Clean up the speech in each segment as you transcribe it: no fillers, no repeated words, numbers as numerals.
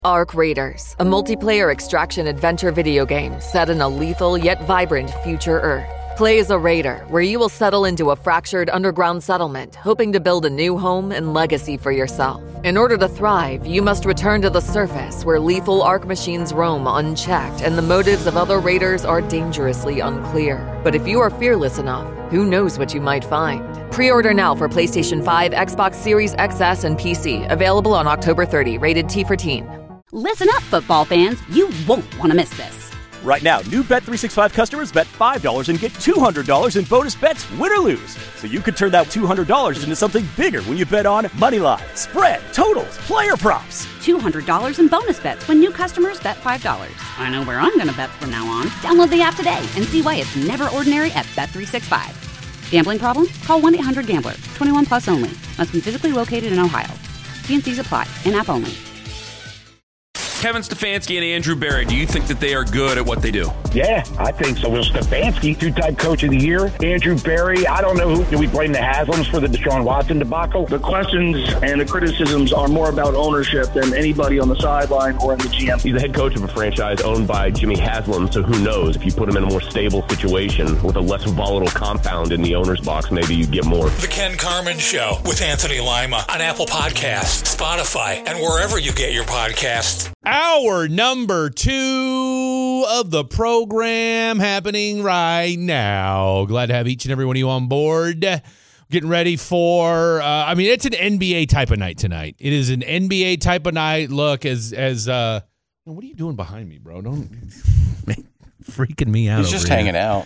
Arc Raiders, a multiplayer extraction adventure video game set in a lethal yet vibrant future Earth. Play as a raider, where you will settle into a fractured underground settlement, hoping to build a new home and legacy for yourself. In order to thrive, you must return to the surface, where lethal Arc machines roam unchecked, and the motives of other raiders are dangerously unclear. But if you are fearless enough, who knows what you might find? Pre-order now for PlayStation 5, Xbox Series XS, and PC. Available on October 30. Rated T for Teen. Listen up, football fans. You won't want to miss this. Right now, new Bet365 customers bet $5 and get $200 in bonus bets, win or lose. So you could turn that $200 into something bigger when you bet on moneyline, spread, totals, player props. $200 in bonus bets when new customers bet $5. I know where I'm going to bet from now on. Download the app today and see why it's never ordinary at Bet365. Gambling problem? Call 1-800-GAMBLER. 21 plus only. Must be physically located in Ohio. T&Cs apply. In-app only. Kevin Stefanski and Andrew Berry, do you think that they are good at what they do? Yeah, I think so. Will Stefanski, two-time coach of the year. Andrew Berry, I don't know who. Do we blame the Haslams for the Deshaun Watson debacle? The questions and the criticisms are more about ownership than anybody on the sideline or in the GM. He's the head coach of a franchise owned by Jimmy Haslam, so who knows? If you put him in a more stable situation with a less volatile compound in the owner's box, maybe you get more. The Ken Carman Show with Anthony Lima on Apple Podcasts, Spotify, and wherever you get your podcasts. Hour number 2 of the program happening right now. Glad to have each and every one of you on board. Getting ready for, it's an NBA type of night tonight. It is an NBA type of night. Look, what are you doing behind me, bro? Don't freaking me out. He's just hanging out.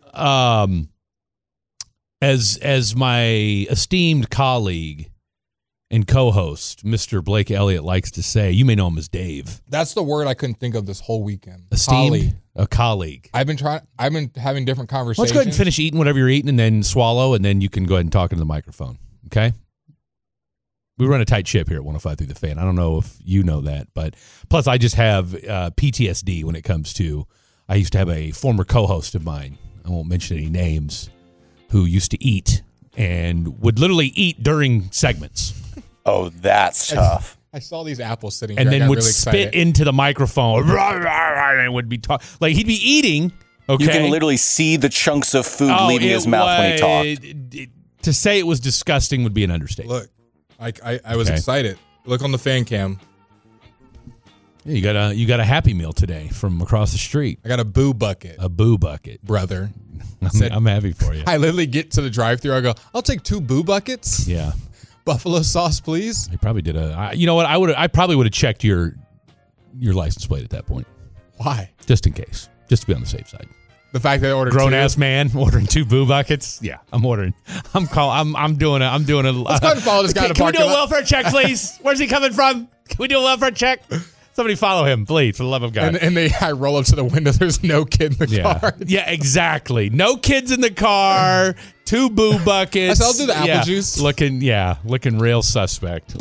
As my esteemed colleague and co-host, Mr. Blake Elliott, likes to say, you may know him as Dave. That's the word I couldn't think of this whole weekend. Esteemed? A colleague. I've been having different conversations. Let's go ahead and finish eating whatever you're eating and then swallow, and then you can go ahead and talk into the microphone, okay? We run a tight ship here at 105 Through the Fan. I don't know if you know that, but plus I just have PTSD when it comes to, I used to have a former co-host of mine, I won't mention any names, who used to eat and would literally eat during segments. Oh, that's tough. I saw these apples sitting and here. then would really spit into the microphone and would be talking. Like, he'd be eating, okay? You can literally see the chunks of food leaving his mouth when he talked. To say it was disgusting would be an understatement. Look, I was excited. Look on the fan cam. Yeah, you got a Happy Meal today from across the street. I got a boo bucket. A boo bucket. Brother. I'm happy for you. I literally get to the drive-thru. I go, I'll take 2 boo buckets. Yeah. Buffalo sauce, please. I probably did you know what? I probably would have checked your license plate at that point. Why? Just in case. Just to be on the safe side. The fact that I ordered grown-ass man ordering 2 boo buckets. Yeah, I'm ordering. I'm doing a. Let's go ahead and follow this guy to Can we do a welfare check, please? Where's he coming from? Can we do a welfare check? Somebody follow him, please, for the love of God. And I roll up to the window. There's no kid in the car. Yeah, exactly. No kids in the car. 2 boo buckets. I'll do the apple juice. Looking real suspect.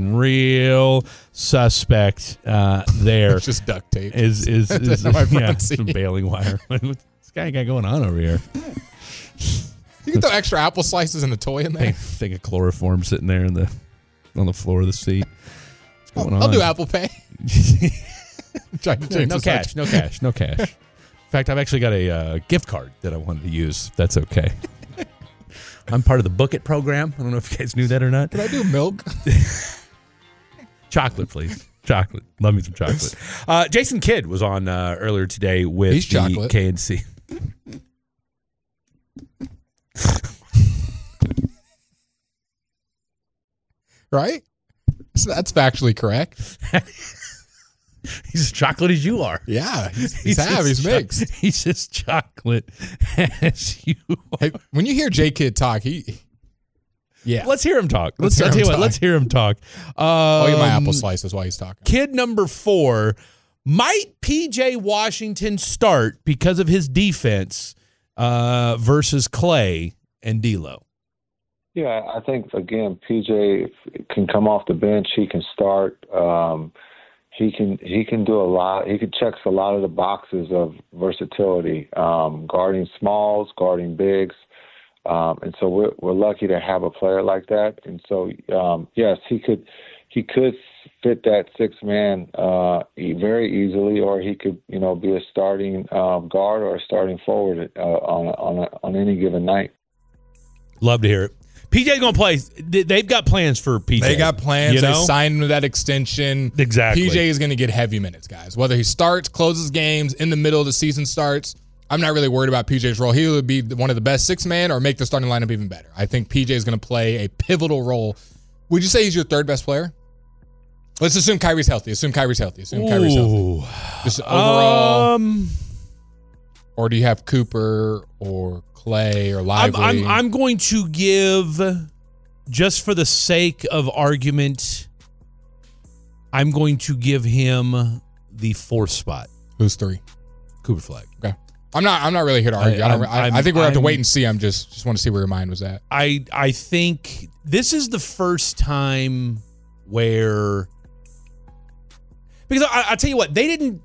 There. It's just duct tape. Is some baling wire. What's this guy got going on over here? You can throw extra apple slices and a toy in there. Thing of chloroform sitting there on the floor of the seat. What's going on? I'll do Apple Pay. No cash. In fact, I've actually got a gift card that I wanted to use. That's okay. I'm part of the Book It program. I don't know if you guys knew that or not. Can I do milk? Chocolate, please. Chocolate. Love me some chocolate. Jason Kidd was on earlier today with the KNC. Right? So that's factually correct. He's as chocolate as you are. Yeah, he's mixed. He's as chocolate as you are. Hey, when you hear J Kidd talk, Let's hear him talk. Let's hear him talk. I'll get my apple slices while he's talking. Kid number 4, might PJ Washington start because of his defense versus Clay and D'Lo? Yeah, I think, again, PJ can come off the bench. He can start. He can do a lot. He checks a lot of the boxes of versatility, guarding smalls, guarding bigs. And so we're lucky to have a player like that. And so, yes, he he could fit that 6-man very easily, or he could, be a starting guard or a starting forward on any given night. Love to hear it. PJ's going to play. They've got plans for PJ. They got plans. They signed him to that extension. Exactly. PJ is going to get heavy minutes, guys. Whether he starts, closes games, in the middle of the season starts, I'm not really worried about PJ's role. He would be one of the best 6-man or make the starting lineup even better. I think PJ is going to play a pivotal role. Would you say he's your third best player? Let's assume Kyrie's healthy. Just overall. Or do you have Cooper or Clay or Lively? I'm going to give, just for the sake of argument, I'm going to give him the 4th spot. Who's 3? Cooper Flag. Okay. I'm not really here to argue. I think we'll have to wait and see. I'm just want to see where your mind was at. I think this is the first time where, because I tell you what, they didn't,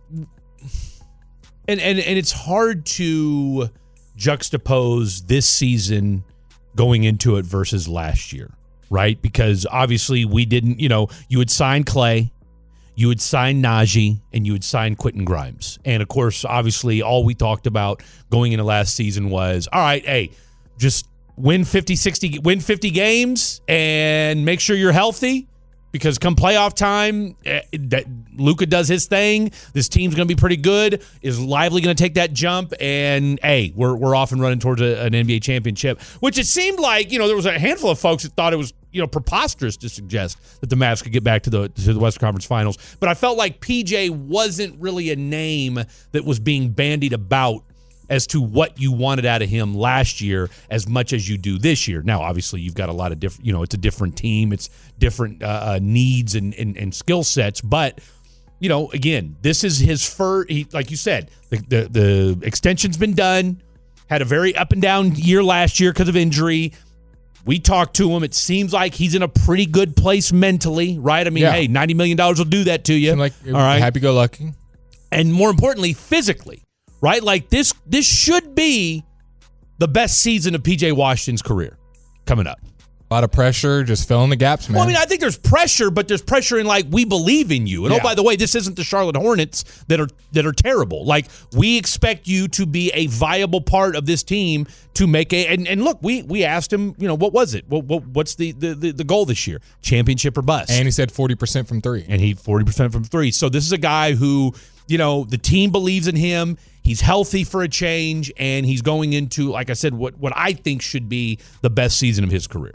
and it's hard to juxtapose this season going into it versus last year, right? Because obviously we didn't, you would sign Clay, you would sign Najee, and you would sign Quentin Grimes. And of course, obviously all we talked about going into last season was, all right, hey, just win 50 games and make sure you're healthy. Because come playoff time, Luka does his thing. This team's going to be pretty good. Is Lively going to take that jump? And, hey, we're off and running towards an NBA championship, which it seemed like, there was a handful of folks that thought it was, preposterous to suggest that the Mavs could get back to the Western Conference Finals. But I felt like PJ wasn't really a name that was being bandied about as to what you wanted out of him last year as much as you do this year. Now, obviously, you've got a lot of different, it's a different team. It's different needs and skill sets. But, again, this is his first, like you said, the extension's been done, had a very up and down year last year because of injury. We talked to him. It seems like he's in a pretty good place mentally, right? I mean, hey, $90 million will do that to you. Like, all right. Happy-go-lucky. And more importantly, physically. Right? Like this should be the best season of PJ Washington's career coming up. A lot of pressure, just filling the gaps, man. Well, I mean, I think there's pressure, but there's pressure in like, we believe in you. And oh, by the way, this isn't the Charlotte Hornets that are terrible. Like, we expect you to be a viable part of this team to make and look, we asked him, what was it? What's the goal this year? Championship or bust. And he said 40% from 3. And he 40% from 3. So this is a guy who, the team believes in him. He's healthy for a change, and he's going into, like I said, what I think should be the best season of his career.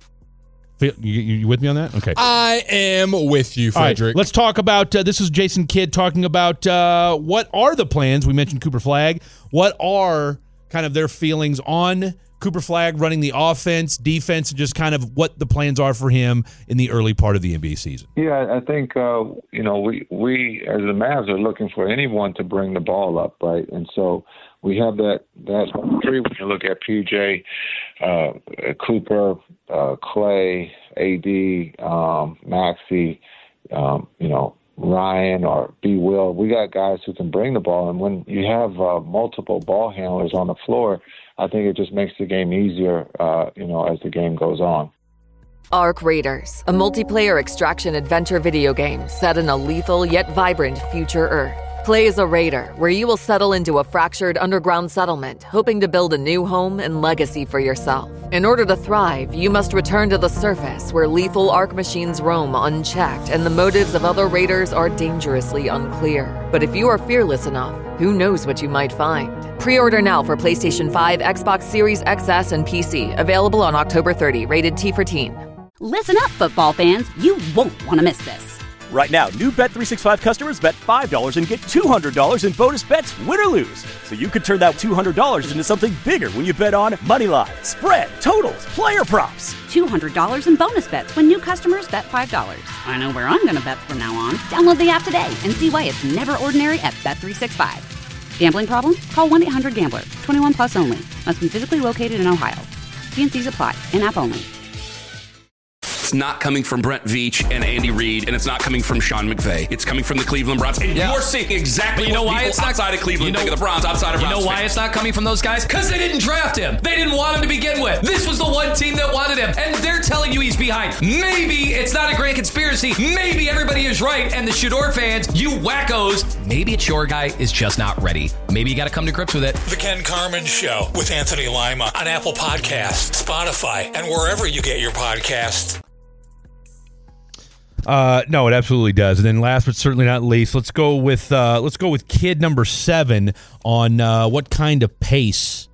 You with me on that? Okay. I am with you, Frederick. All right, let's talk about, this is Jason Kidd talking about what are the plans. We mentioned Cooper Flag. What are kind of their feelings on Cooper Flag running the offense, defense, and just kind of what the plans are for him in the early part of the NBA season? Yeah, I think, we as the Mavs are looking for anyone to bring the ball up, right? And so we have that three when you look at PJ, Cooper, Clay, AD, Maxey, Ryan or B. Will. We got guys who can bring the ball. And when you have multiple ball handlers on the floor, I think it just makes the game easier, as the game goes on. Arc Raiders, a multiplayer extraction adventure video game set in a lethal yet vibrant future Earth. Play as a raider, where you will settle into a fractured underground settlement, hoping to build a new home and legacy for yourself. In order to thrive, you must return to the surface, where lethal Arc machines roam unchecked and the motives of other raiders are dangerously unclear. But if you are fearless enough, who knows what you might find? Pre-order now for PlayStation 5, Xbox Series XS, and PC. Available on October 30. Rated T for Teen. Listen up, football fans. You won't want to miss this. Right now, new Bet365 customers bet $5 and get $200 in bonus bets, win or lose. So you could turn that $200 into something bigger when you bet on Moneyline, spread, totals, player props. $200 in bonus bets when new customers bet $5. I know where I'm going to bet from now on. Download the app today and see why it's never ordinary at Bet365. Gambling problem? Call 1-800-GAMBLER. 21 plus only. Must be physically located in Ohio. T&Cs apply. In-app only. It's not coming from Brent Veach and Andy Reid, and it's not coming from Sean McVay. It's coming from the Cleveland Browns. And you're seeing exactly what people outside of Cleveland think of the Browns, outside of Browns. You know why it's not coming from those guys? Because they didn't draft him. They didn't want him to begin with. This was the one team that wanted him, and they're telling you he's behind. Maybe it's not a grand conspiracy. Maybe everybody is right, and the Shador fans, you wackos, maybe it's your guy is just not ready. Maybe you got to come to grips with it. The Ken Carman Show with Anthony Lima on Apple Podcasts, Spotify, and wherever you get your podcasts. No, it absolutely does. And then last but certainly not least, let's go with kid number 7 on what kind of pace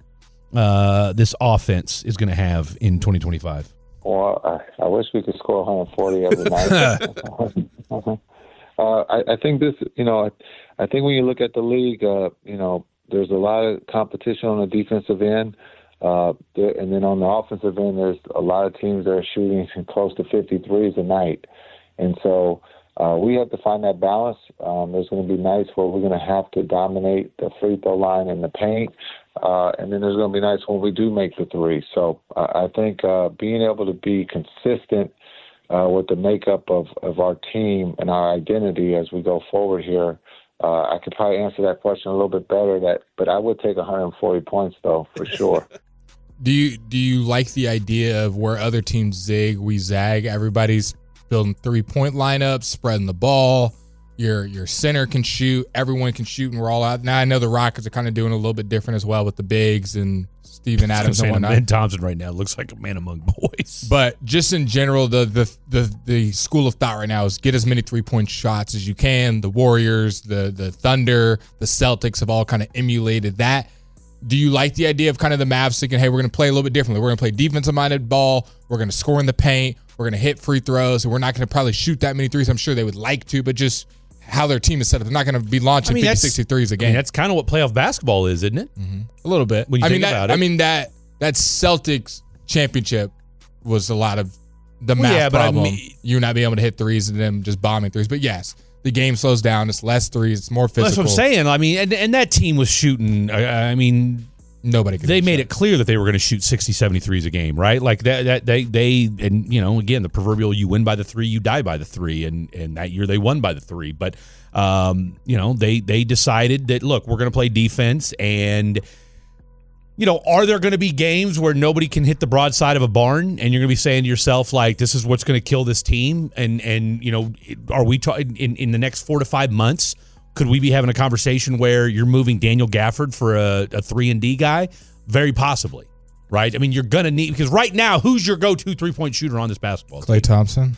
this offense is going to have in 2025. Well, I wish we could score 140 every night. I think this, I think when you look at the league, there's a lot of competition on the defensive end. And then on the offensive end, there's a lot of teams that are shooting close to 53s a night. And so we have to find that balance. There's going to be nights where we're going to have to dominate the free throw line and the paint. And then there's going to be nights when we do make the three. So I think being able to be consistent with the makeup of our team and our identity as we go forward here, I could probably answer that question a little bit better. But I would take 140 points, though, for sure. Do you like the idea of where other teams zig, we zag? Everybody's building 3-point lineups, spreading the ball. Your center can shoot. Everyone can shoot, and we're all out. Now, I know the Rockets are kind of doing a little bit different as well with the bigs and Steven Adams and whatnot. Ben Thompson right now looks like a man among boys. But just in general, the school of thought right now is get as many 3-point shots as you can. The Warriors, the Thunder, the Celtics have all kind of emulated that. Do you like the idea of kind of the Mavs thinking, hey, we're going to play a little bit differently. We're going to play defensive-minded ball. We're going to score in the paint. We're going to hit free throws. And we're not going to probably shoot that many threes. I'm sure they would like to, but just how their team is set up. They're not going to be launching 50, 60 threes a game. That's kind of what playoff basketball is, isn't it? Mm-hmm. A little bit. When you think about it. I mean, that Celtics championship was a lot of the math problem. You not being able to hit threes and them just bombing threes. But yes, the game slows down. It's less threes. It's more physical. That's what I'm saying. I mean, and that team was shooting, nobody could. They made it clear that they were going to shoot 60, 70 threes a game, right? Like that they again, the proverbial you win by the 3, you die by the 3, and that year they won by the 3. But they decided that, look, we're going to play defense, and are there going to be games where nobody can hit the broadside of a barn, and you're going to be saying to yourself, like, this is what's going to kill this team, and are we talking in the next 4 to 5 months? Could we be having a conversation where you're moving Daniel Gafford for a 3-and-D guy? Very possibly, right? I mean, you're going to need, because right now, who's your go-to 3-point shooter on this basketball team? Klay Thompson.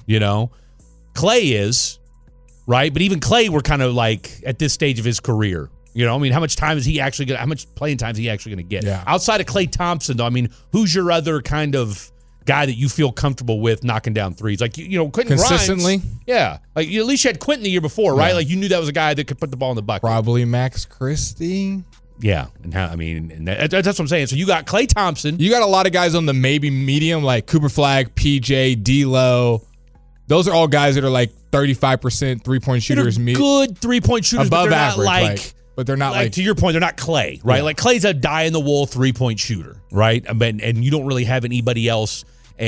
Klay is, right? But even Klay, we're kind of like at this stage of his career. How much time is he actually going to, how much playing time is he actually going to get? Yeah. Outside of Klay Thompson, though, I mean, who's your other kind of guy that you feel comfortable with knocking down threes? Like, Quentin consistently? Grimes. Yeah. Like, at least you had Quentin the year before, right? Yeah. Like, you knew that was a guy that could put the ball in the bucket. Probably Max Christie. Yeah. And that's what I'm saying. So you got Klay Thompson. You got a lot of guys on the maybe medium, like Cooper Flagg, PJ, D'Lo. Those are all guys that are like 35% 3-point shooters. Good 3-point shooters, above but they're average, not like but they're not like, to your point, they're not Klay, right? Yeah. Like, Klay's a die-in-the-wool 3-point shooter, right? And you don't really have anybody else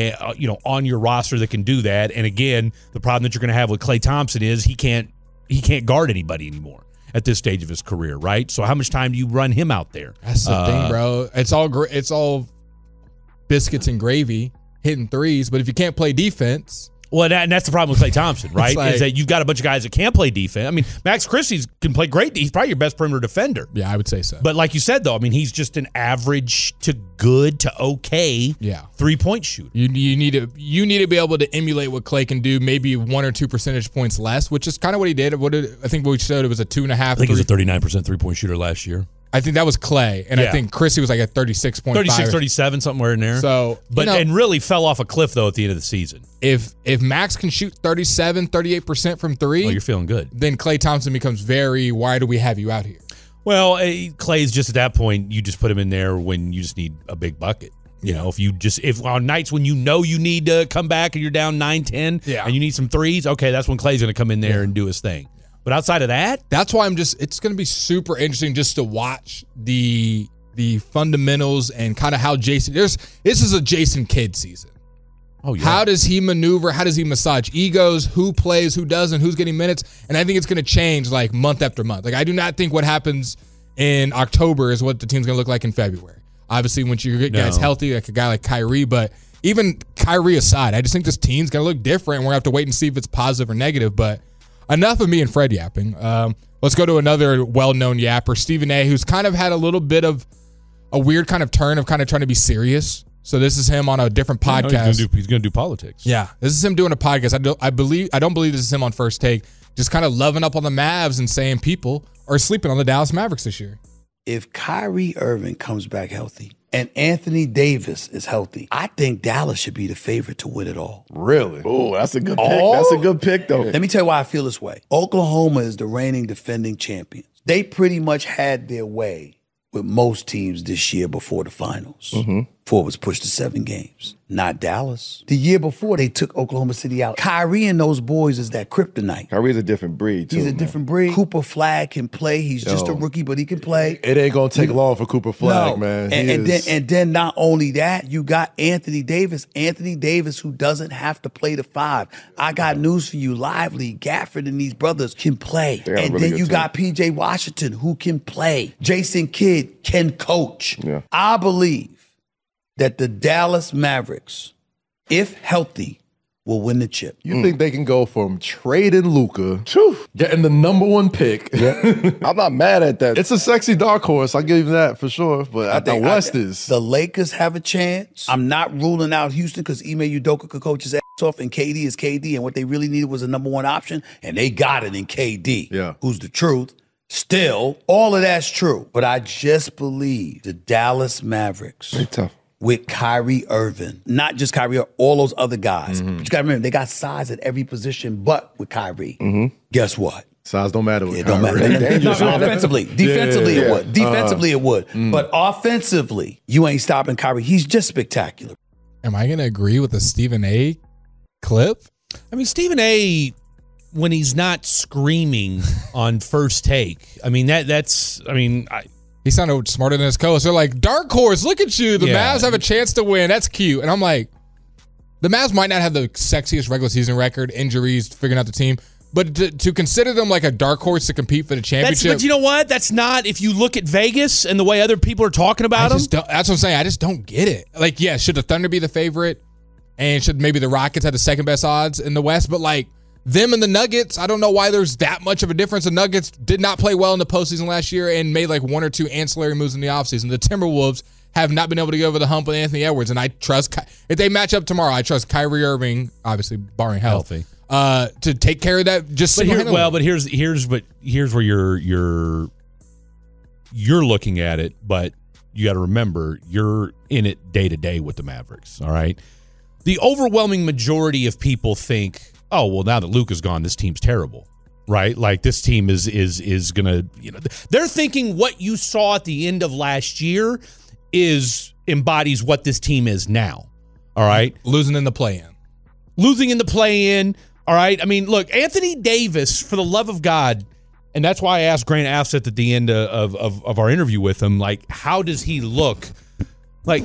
on your roster that can do that. And again, the problem that you're going to have with Klay Thompson is he can't guard anybody anymore at this stage of his career, right? So how much time do you run him out there? That's the thing, bro. It's all biscuits and gravy, hitting threes. But if you can't play defense, well, and that's the problem with Klay Thompson, right? Is that you've got a bunch of guys that can't play defense. I mean, Max Christie can play great. He's probably your best perimeter defender. Yeah, I would say so. But like you said, though, I mean, he's just an average to good to okay 3-point shooter. You need to be able to emulate what Klay can do, maybe 1 or 2 percentage points less, which is kind of what he did. I think what we showed, it was a 2.5. I think he was a 39% 3-point shooter last year. I think that was Klay, and I think Christie was like at 36.5. 36, 37, somewhere in there. So, and really fell off a cliff, though, at the end of the season. If Max can shoot 37, 38% from 3, you're feeling good. Then Klay Thompson becomes why do we have you out here? Well, Klay's just at that point, you just put him in there when you just need a big bucket. If on nights when you need to come back and you're down 9-10 and you need some threes, okay, that's when Klay's going to come in there and do his thing. But outside of that, that's why it's going to be super interesting just to watch the fundamentals and kind of how this is a Jason Kidd season. Oh, yeah. How does he maneuver? How does he massage egos? Who plays? Who doesn't? Who's getting minutes? And I think it's going to change like month after month. Like I do not think what happens in October is what the team's going to look like in February. Obviously, once you get guys healthy, like a guy like Kyrie, but even Kyrie aside, I just think this team's going to look different. We're going to have to wait and see if it's positive or negative. But enough of me and Fred yapping. Let's go to another well-known yapper, Stephen A., who's kind of had a little bit of a weird kind of turn of kind of trying to be serious. So this is him on a different podcast. He's going to do politics. Yeah, this is him doing a podcast. I don't believe this is him on First Take, just kind of loving up on the Mavs and saying people are sleeping on the Dallas Mavericks this year. If Kyrie Irving comes back healthy and Anthony Davis is healthy, I think Dallas should be the favorite to win it all. Really? Oh, that's a good pick. That's a good pick, though. Let me tell you why I feel this way. Oklahoma is the reigning defending champions. They pretty much had their way with most teams this year before the finals. Before it was pushed to 7 games. Not Dallas. The year before, they took Oklahoma City out. Kyrie and those boys is that kryptonite. Kyrie's a different breed, too. He's a different breed. Cooper Flagg can play. He's just a rookie, but he can play. It ain't going to take long for Cooper Flagg, man. And then not only that, you got Anthony Davis. Anthony Davis, who doesn't have to play the 5. I got news for you. Lively, Gafford, and these brothers can play. And really then you got P.J. Washington, who can play. Jason Kidd can coach. Yeah. I believe that the Dallas Mavericks, if healthy, will win the chip. You think they can go from trading Luka, getting the number 1 pick? Yeah. I'm not mad at that. It's a sexy dark horse. I'll give you that for sure. But I think West is. The Lakers have a chance. I'm not ruling out Houston because Ime Udoka could coach his ass off, and KD is KD, and what they really needed was a number 1 option, and they got it in KD, who's the truth. Still, all of that's true. But I just believe the Dallas Mavericks. Very tough. With Kyrie Irving, not just Kyrie, all those other guys. But you got to remember, they got size at every position, but with Kyrie, guess what? Size don't matter with Kyrie. Don't matter. No, offensively. Defensively, it would. Defensively, it would. But offensively, you ain't stopping Kyrie. He's just spectacular. Am I going to agree with the Stephen A. clip? I mean, Stephen A., when he's not screaming on First Take, I mean, he sounded smarter than his co-host. They're like, dark horse, look at you. The Mavs have a chance to win. That's cute. And I'm like, the Mavs might not have the sexiest regular season record, injuries, figuring out the team. But to consider them like a dark horse to compete for the championship. But you know what? That's not, if you look at Vegas and the way other people are talking about them. That's what I'm saying. I just don't get it. Like, yeah, should the Thunder be the favorite? And should maybe the Rockets have the second best odds in the West? But like, them and the Nuggets, I don't know why there's that much of a difference. The Nuggets did not play well in the postseason last year and made like 1 or 2 ancillary moves in the offseason. The Timberwolves have not been able to get over the hump with Anthony Edwards, and I trust, if they match up tomorrow, I trust Kyrie Irving, obviously barring health, to take care of that. Here's where you're looking at it, but you got to remember you're in it day to day with the Mavericks. All right, the overwhelming majority of people think, oh, well, now that Luka's gone, this team's terrible, right? Like, this team is going to, they're thinking what you saw at the end of last year embodies what this team is now, all right? Losing in the play-in. All right? I mean, look, Anthony Davis, for the love of God, and that's why I asked Grant Afseth at the end of our interview with him, like, how does he look? Like,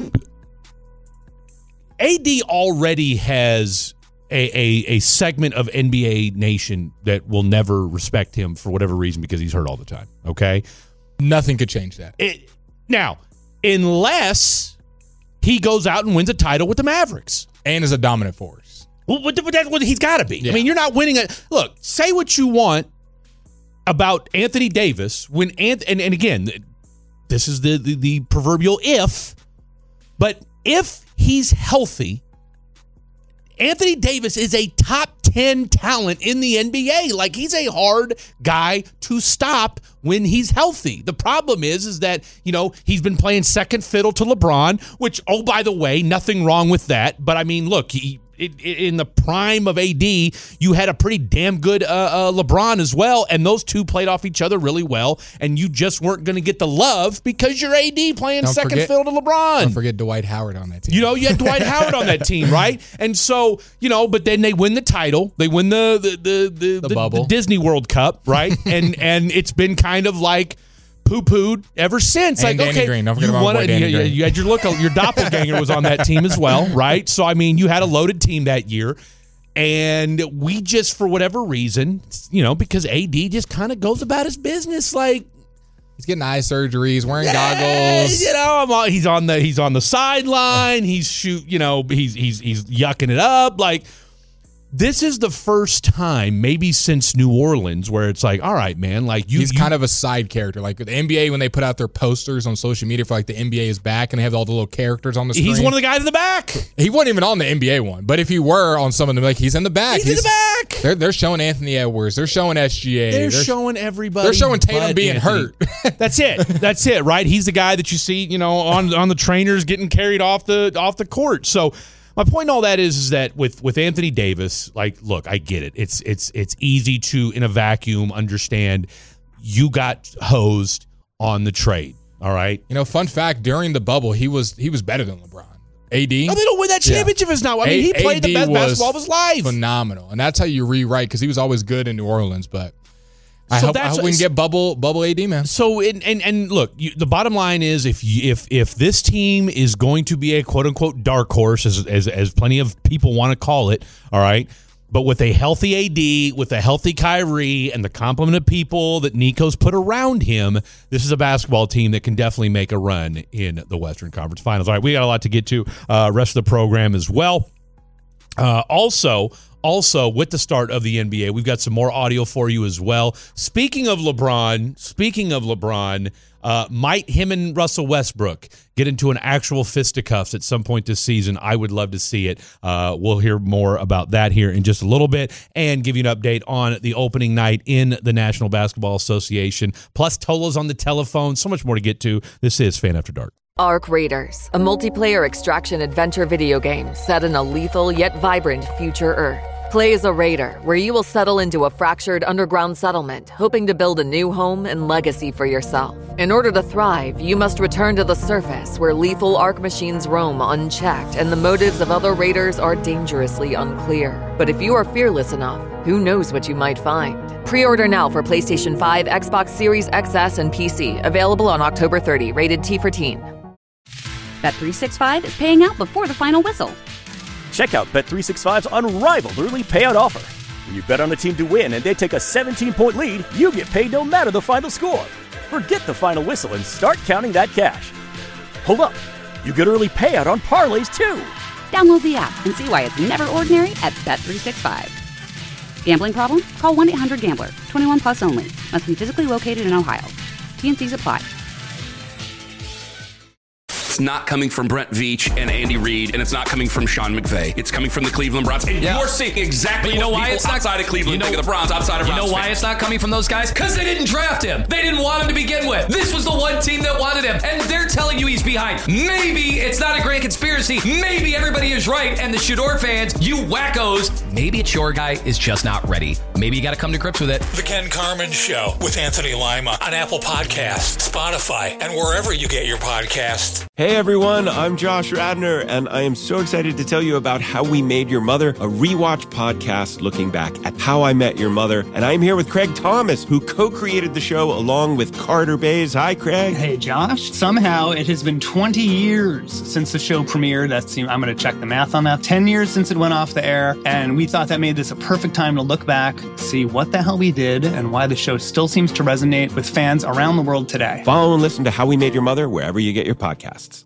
AD already has a segment of NBA Nation that will never respect him for whatever reason because he's hurt all the time, okay? Nothing could change that. Now, unless he goes out and wins a title with the Mavericks. And is a dominant force. Well, that's what he's got to be. Yeah. I mean, you're not winning look, say what you want about Anthony Davis and again, this is the proverbial if, but if he's healthy, Anthony Davis is a top 10 talent in the NBA. Like, he's a hard guy to stop when he's healthy. The problem is that, he's been playing second fiddle to LeBron, which, oh, by the way, nothing wrong with that. But, I mean, look, in the prime of AD, you had a pretty damn good LeBron as well, and those two played off each other really well, and you just weren't going to get the love because you're AD playing second fiddle to LeBron. Don't forget Dwight Howard on that team. You had Dwight Howard on that team, right? And so, but then they win the title. They win the bubble. The Disney World Cup, right? and it's been kind of like poo-pooed ever since. And like, Danny okay, Green. Don't forget about Danny Green. You had your doppelganger was on that team as well, right? So, I mean, you had a loaded team that year. And we just, for whatever reason, because AD just kind of goes about his business like, he's getting eye surgeries, wearing goggles. He's on the sideline. He's he's yucking it up. Like, this is the first time, maybe since New Orleans, where it's like, all right, man, like he's kind of a side character. Like the NBA, when they put out their posters on social media for like the NBA is back, and they have all the little characters on the screen. He's one of the guys in the back. He wasn't even on the NBA one, but if he were on some of them, like he's in the back. He's in the back. They're showing Anthony Edwards. They're showing SGA. They're showing everybody. They're showing Tatum being hurt. That's it, right? He's the guy that you see, on the trainers getting carried off the court. So my point in all that is that with Anthony Davis, like, look, I get it. It's easy to, in a vacuum, understand you got hosed on the trade. All right. Fun fact, during the bubble, he was better than LeBron. AD. No, they don't win that championship as now. I mean, he played the best basketball of his life. Phenomenal. And that's how you rewrite, because he was always good in New Orleans, but I hope we can get bubble AD, man. So and look, the bottom line is if this team is going to be a quote unquote dark horse, as plenty of people want to call it, all right, but with a healthy AD, with a healthy Kyrie, and the complement of people that Nico's put around him, this is a basketball team that can definitely make a run in the Western Conference Finals. All right, we got a lot to get to. Rest of the program as well. Also, with the start of the NBA, we've got some more audio for you as well. Speaking of LeBron, might him and Russell Westbrook get into an actual fisticuffs at some point this season? I would love to see it. We'll hear more about that here in just a little bit and give you an update on the opening night in the National Basketball Association. Plus, Tolo's on the telephone. So much more to get to. This is Fan After Dark. Arc Raiders, a multiplayer extraction adventure video game set in a lethal yet vibrant future Earth. Play as a raider, where you will settle into a fractured underground settlement, hoping to build a new home and legacy for yourself. In order to thrive, you must return to the surface, where lethal Arc machines roam unchecked and the motives of other raiders are dangerously unclear. But if you are fearless enough, who knows what you might find? Pre-order now for PlayStation 5, Xbox Series XS, and PC. Available on October 30. Rated T for Teen. Bet365 is paying out before the final whistle. Check out Bet365's unrivaled early payout offer. When you bet on a team to win and they take a 17-point lead, you get paid no matter the final score. Forget the final whistle and start counting that cash. Hold up. You get early payout on parlays, too. Download the app and see why it's never ordinary at Bet365. Gambling problem? Call 1-800-GAMBLER. 21 plus only. Must be physically located in Ohio. T&Cs apply. It's not coming from Brent Veach and Andy Reid, and it's not coming from Sean McVay. It's coming from the Cleveland Browns. And you're seeing exactly what people outside of Cleveland think of the Browns, outside of Browns. You know why it's not coming from those guys? Because they didn't draft him. They didn't want him to begin with. This was the one team that wanted him, and they're telling you he's behind. Maybe it's not a grand conspiracy. Maybe everybody is right, and the Shador fans, you wackos, maybe it's your guy is just not ready. Maybe you got to come to grips with it. The Ken Carman Show with Anthony Lima on Apple Podcasts, Spotify, and wherever you get your podcasts. Hey everyone, I'm Josh Radner, and I am so excited to tell you about How We Made Your Mother, a rewatch podcast looking back at How I Met Your Mother. And I'm here with Craig Thomas, who co-created the show along with Carter Bays. Hi, Craig. Hey, Josh. Somehow it has been 20 years since the show premiered. I'm going to check the math on that. 10 years since it went off the air, and we thought that made this a perfect time to look back, see what the hell we did, and why the show still seems to resonate with fans around the world today. Follow and listen to How We Made Your Mother wherever you get your podcasts.